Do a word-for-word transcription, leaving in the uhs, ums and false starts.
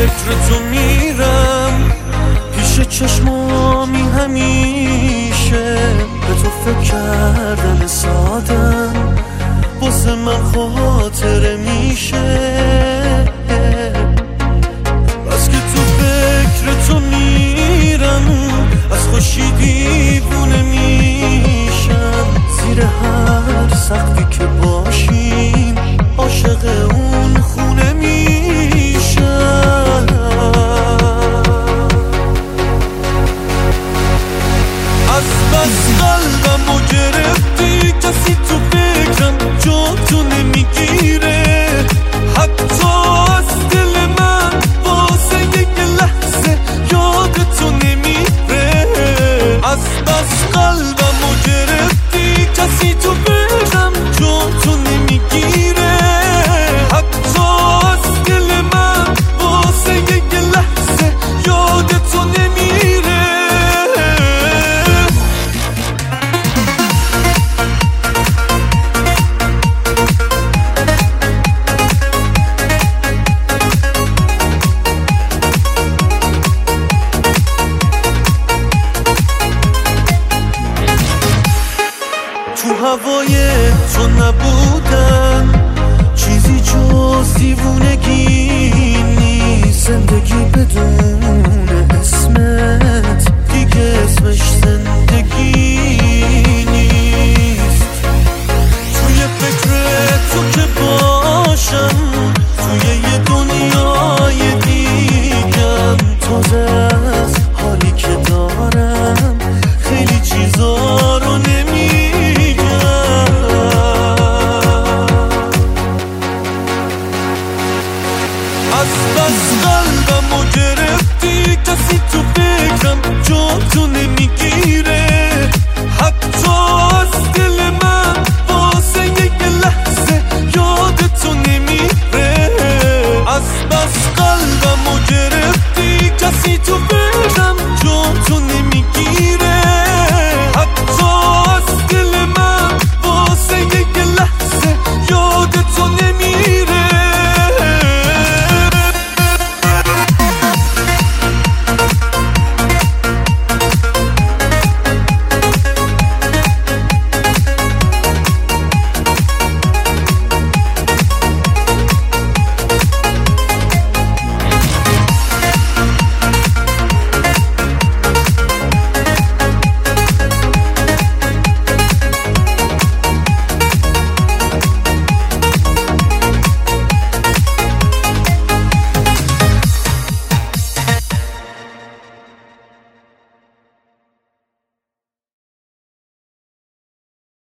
فکر تو میرم پیش چشمامی همیشه، به تو فکر کردن سادم واسه من خاطره میشه. بس که تو فکر تو میرم از خوشی دیوونه میشم، زیر هر سقفی که باشیم عاشق اون خونه میشم. از بس قلبمو گرفتی کسی تو فکرم جا تو نمیگیره، حتی از دل من واسه یک لحظه یاد تو نمیره. از بس قلبمو گرفتی کسی تو فکرم جا تو نمیگیره، حتی از دل من واسه یک لحظه یاد تو نمیره. تو هوای تو نبودن چیزی جز دیوونگی نیست، زندگی بدون اسمت دیگه اسمش زندگی نیست. توی فکر تو که باشم توی یه دنیای دیگم، تازه از حالی که دارم خیلی چیزا رو نمیگم. از بس قلبمو گرفتی کسی تو فکرم جا تو نمیگیره، حتی از